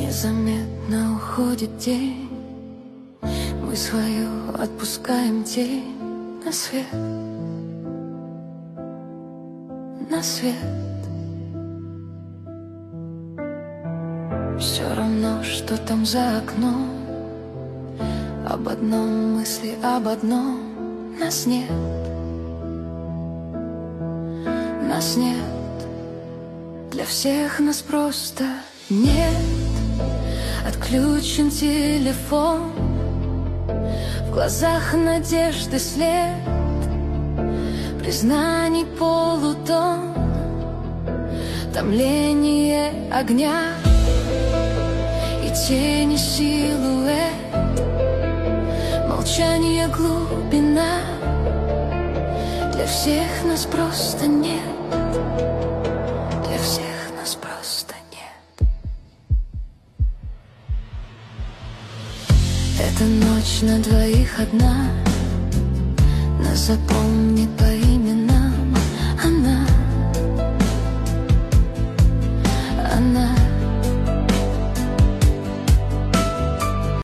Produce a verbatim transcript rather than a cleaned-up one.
Незаметно уходит день, мы свою отпускаем тень на свет, на свет. Все равно, что там за окном, об одном мысли, об одном. Нас нет, нас нет, для всех нас просто нет. Отключен телефон, в глазах надежды след, признаний полутон, томление огня и тени силуэт, молчание глубина. Для всех нас просто нет, для всех нас просто нет. Эта ночь на двоих одна, нас запомнит